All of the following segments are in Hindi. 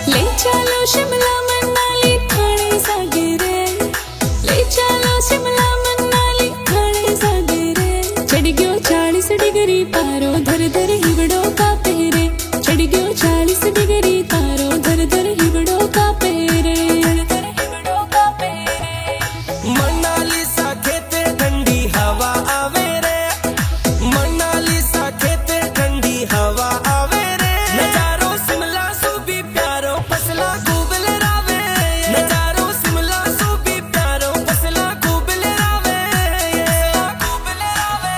ले चलो शिमला मनाली खाने सागरे, ले चलो शिमला मनाली खाने सागरे। चढ़ गयो 40 डिग्री पारो धर धर हिवड़ो का पेरे, चढ़ गयो 40 डिग्री पारो धर धर हिवड़ो का पेरे, धर हिवड़ो का पेरे। मनाली सा खेते ठंडी हवा आवे रे, मनाली सा खेते ठंडी हवा आवे रे। नजारो शिमला सू भी प्यारो फसला खूब लहरावे, नजारो शिमला सू भी प्यारो फसला खूब लहरावे, खूब लहरावे।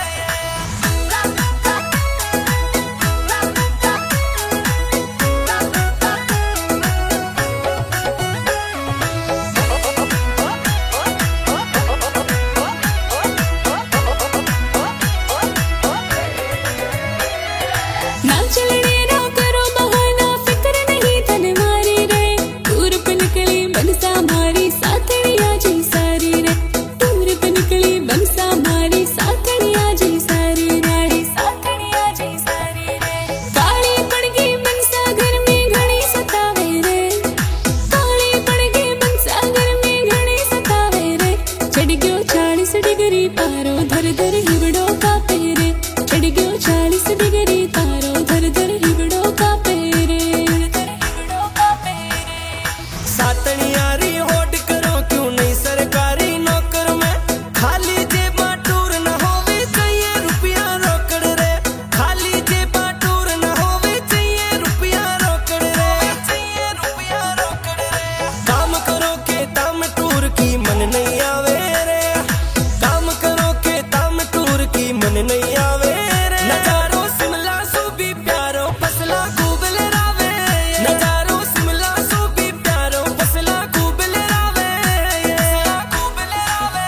ना चलने ना करो बहाना, फिक्र नहीं तन मारी रे। टूर पे निकली बनसा मारी साथड़िया जी सारी रे, टूर पे निकली बनसा मारी साथड़िया जी सारी रे, साथड़िया जी सारी रे। काली पड़ गई बनसा घर में घड़ी सतावे रे, काली पड़ गई बनसा घर में घड़ी सतावे रे। चढ़ गयो 40 डिग्री पारो धर धर हिवड़ो का पेरे, चढ़ गयो 40 डिग्री पारो धर धर हिवड़ो का पेरे, धर हिवड़ो का पेरे। सातनियारी होड़ करो क्यों नहीं सरकारी नौकर में, खाली जेबा टूर न होवे चाहिए रुपया रोकड़ रे, खाली जेबा टूर न होवे चाहिए रुपया रोकड़ रे, चाहिए रुपया रोकड़ रे। काम करो के दाम टूर की मन नहीं आवे रे, काम करो के दाम टूर की मन नहीं आवे रे। नजारो शिमला सू भी प्यारो फसला खूब लहरावे, नजारो शिमला सू भी प्यारो फसला खूब लहरावे, खूब लहरावे।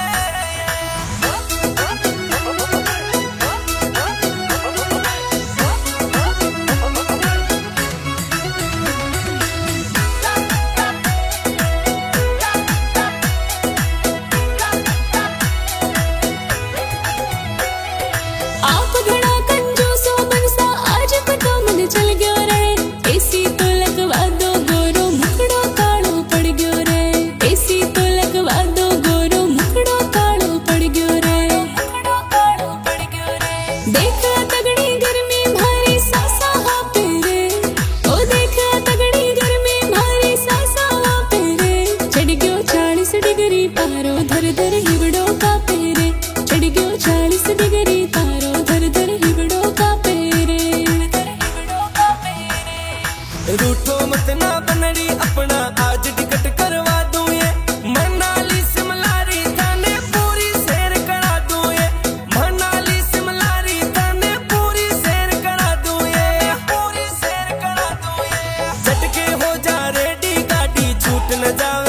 आप घड़ा कंजूसो बनसा आज पतो मन चल गयो रे। एसी तो लगवा दो गोरो मुखड़ो कालो पड़ गयो रे, एसी तो लगवा दो गोरो मुखड़ो कालो पड़ गयो रे, मुखड़ो कालो पड़ गयो रे। देखा तगड़ी गर्मी भारी सासा हाँ पेरे, ओ देखा तगड़ी गर्मी भारी सासा हाँ पेरे। चढ़ गयो 40 डिग्री पारो धर धर हिवड़ो का पेरे, चढ़ गयो 40 डिग्री पारो धर धर हिवड़ो का पेरे, धर हिवड़ो का पेरे। रूठो मत ना बनड़ी अपना आज टिकट करवा दूं ये, मनाली शिमलारी थाने पूरी सैर करा दूं ये, मनाली शिमलारी थाने पूरी सैर करा दूं ये, पूरी सैर करा दूं ये। झटके हो जा रेडी गाड़ी छूट न जावे।